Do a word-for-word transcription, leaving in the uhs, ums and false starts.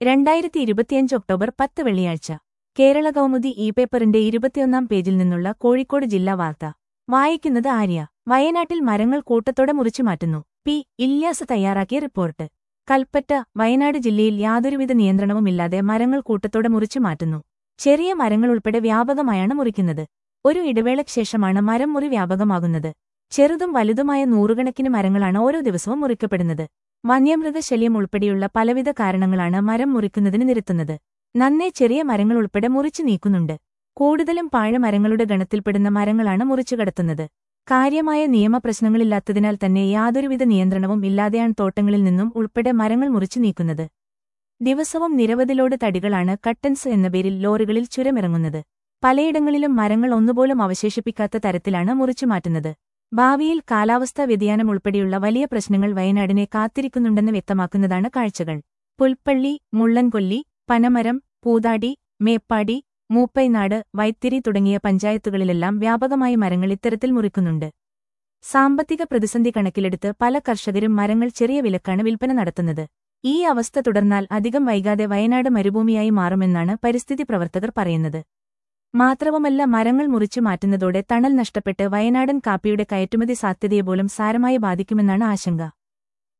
രണ്ടായിരത്തി ഇരുപത്തിയഞ്ച് ഒക്ടോബർ പത്ത് വെള്ളിയാഴ്ച കേരള കൗമുദി ഇ പേപ്പറിന്റെ ഇരുപത്തിയൊന്നാം പേജിൽ നിന്നുള്ള കോഴിക്കോട് ജില്ലാ വാർത്ത വായിക്കുന്നത് ആര്യ. വയനാട്ടിൽ മരങ്ങൾ കൂട്ടത്തോടെ മുറിച്ചുമാറ്റുന്നു. പി ഇല്യാസ് തയ്യാറാക്കിയ റിപ്പോർട്ട്. കൽപ്പറ്റ. വയനാട് ജില്ലയിൽ യാതൊരുവിധ നിയന്ത്രണവുമില്ലാതെ മരങ്ങൾ കൂട്ടത്തോടെ മുറിച്ചുമാറ്റുന്നു. ചെറിയ മരങ്ങളുൾപ്പെടെ വ്യാപകമായാണ് മുറിക്കുന്നത്. ഒരു ഇടവേളയ്ക്ക് ശേഷമാണ് മരം മുറി വ്യാപകമാകുന്നത്. ചെറുതും വലുതുമായ നൂറുകണക്കിന് മരങ്ങളാണ് ഓരോ ദിവസവും മുറിക്കപ്പെടുന്നത്. വന്യമൃഗശല്യം ഉൾപ്പെടെയുള്ള പലവിധ കാരണങ്ങളാണ് മരം മുറിക്കുന്നതിന് നിരത്തുന്നത്. നന്നേ ചെറിയ മരങ്ങൾ ഉൾപ്പെടെ മുറിച്ചു നീക്കുന്നുണ്ട്. കൂടുതലും പാഴ്മരങ്ങളുടെ ഗണത്തിൽപ്പെടുന്ന മരങ്ങളാണ് മുറിച്ചുകടത്തുന്നത്. കാര്യമായ നിയമപ്രശ്നങ്ങളില്ലാത്തതിനാൽ തന്നെ യാതൊരുവിധ നിയന്ത്രണവും ഇല്ലാതെയാണ് തോട്ടങ്ങളിൽ നിന്നും ഉൾപ്പെടെ മരങ്ങൾ മുറിച്ചു നീക്കുന്നത്. ദിവസവും നിരവധി ലോഡ് തടികളാണ് കട്ടൻസ് എന്ന പേരിൽ ലോറികളിൽ ചുരമിറങ്ങുന്നത്. പലയിടങ്ങളിലും മരങ്ങൾ ഒന്നുപോലും അവശേഷിപ്പിക്കാത്ത തരത്തിലാണ് മുറിച്ചുമാറ്റുന്നത്. ഭാവിയിൽ കാലാവസ്ഥാ വ്യതിയാനം ഉൾപ്പെടെയുള്ള വലിയ പ്രശ്നങ്ങൾ വയനാടിനെ കാത്തിരിക്കുന്നുണ്ടെന്ന് വ്യക്തമാക്കുന്നതാണ് കാഴ്ചകൾ. പുൽപ്പള്ളി, മുള്ളൻകൊല്ലി, പനമരം, പൂതാടി, മേപ്പാടി, മൂപ്പൈനാട്, വൈത്തിരി തുടങ്ങിയ പഞ്ചായത്തുകളിലെല്ലാം വ്യാപകമായി മരങ്ങൾ ഇത്തരത്തിൽ മുറിക്കുന്നുണ്ട്. സാമ്പത്തിക പ്രതിസന്ധി കണക്കിലെടുത്ത് പല കർഷകരും മരങ്ങൾ ചെറിയ വിലക്കാണ് വിൽപ്പന നടത്തുന്നത്. ഈ അവസ്ഥ തുടർന്നാൽ അധികം വൈകാതെ വയനാട് മരുഭൂമിയായി മാറുമെന്നാണ് പരിസ്ഥിതി പ്രവർത്തകർ പറയുന്നത്. മാത്രവുമല്ല, മരങ്ങൾ മുറിച്ചു മാറ്റുന്നതോടെ തണൽ നഷ്ടപ്പെട്ട് വയനാടൻ കാപ്പിയുടെ കയറ്റുമതി സാധ്യതയെ പോലും സാരമായി ബാധിക്കുമെന്നാണ് ആശങ്ക.